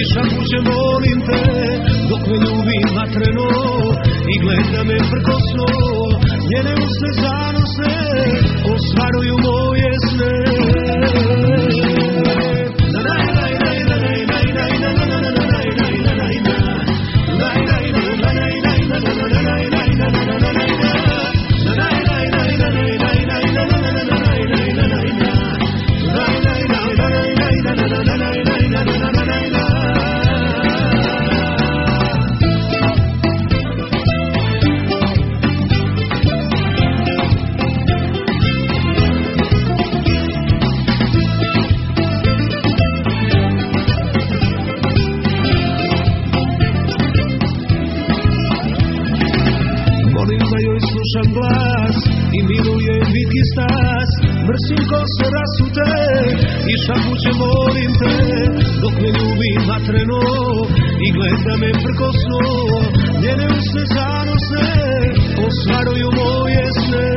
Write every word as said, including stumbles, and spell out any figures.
šapuće molim te, dok me ljubim vatreno i gleda me prkosno. Njene usne zanose ostvaruju moje sne. Slušam glas i miluje vitki stas, mrsim kose rasute i šapuće molim te, dok me ljubim vatreno i gleda me prkosno. Njene usne zanose ostvaruju moje sne.